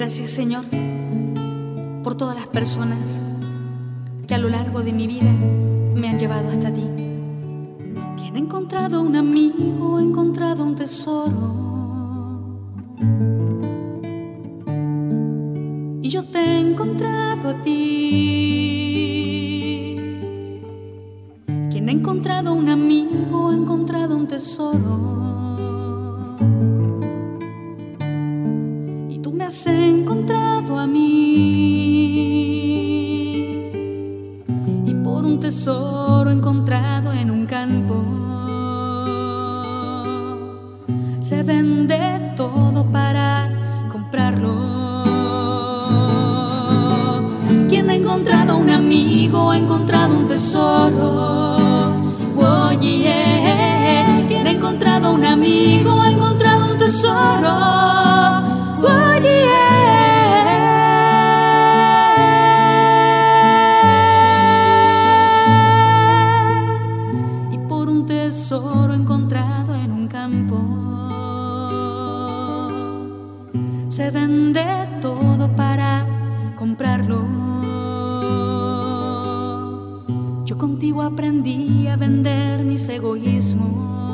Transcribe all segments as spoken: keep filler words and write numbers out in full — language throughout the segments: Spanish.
Gracias, Señor, por todas las personas que a lo largo de mi vida me han llevado hasta ti. Quien ha encontrado un amigo, ha encontrado un tesoro. Y yo te he encontrado a ti. Quien ha encontrado un amigo, ha encontrado un tesoro. Y tú me has encontrado a mí. Y por un tesoro encontrado en un campo, se vende todo para comprarlo. Quien ha encontrado un amigo, ha encontrado un tesoro. Oh, yeah. Quien ha encontrado un amigo, ha encontrado un tesoro. Oh, yeah. Y por un tesoro encontrado en un campo, se vende todo para comprarlo. Yo contigo aprendí a vender mis egoísmos.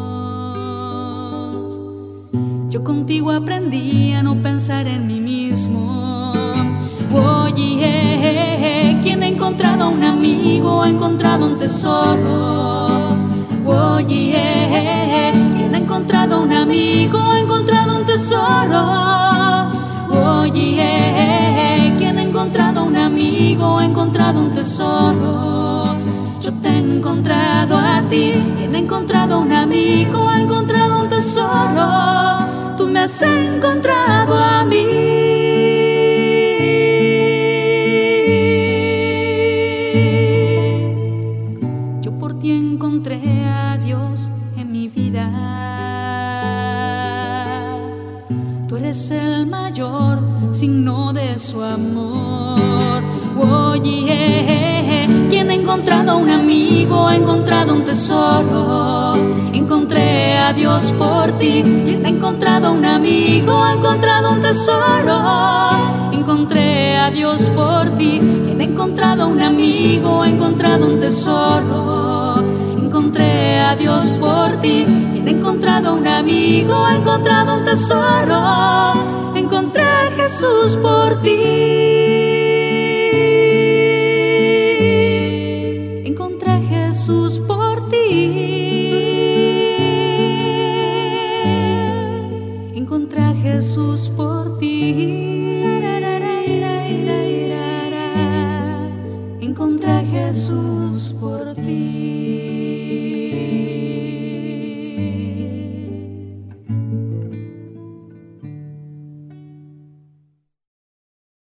Yo contigo aprendí a no pensar en mí mismo. Oye, quien ha encontrado un amigo, ha encontrado un tesoro. Oye, quien ha encontrado un amigo, ha encontrado un tesoro. Oye, quien ha encontrado un amigo, ha encontrado un tesoro. Yo te he encontrado a ti. Quien ha encontrado un amigo, ha encontrado un tesoro. Tú me has encontrado a mí. Yo por ti encontré a Dios en mi vida. Tú eres el mayor signo de su amor. Oye, quien ha encontrado un amigo, ha encontrado un tesoro. Encontré a Dios por ti. Quien ha encontrado un amigo, ha encontrado un tesoro. Encontré a Dios por ti. Quien ha encontrado un amigo, ha encontrado un tesoro. Encontré a Dios por ti. Quien ha encontrado un amigo, ha encontrado un tesoro. Encontré a Jesús por ti. Encontré a Jesús por ti. Encontré a Jesús por ti. Encontré a Jesús por ti.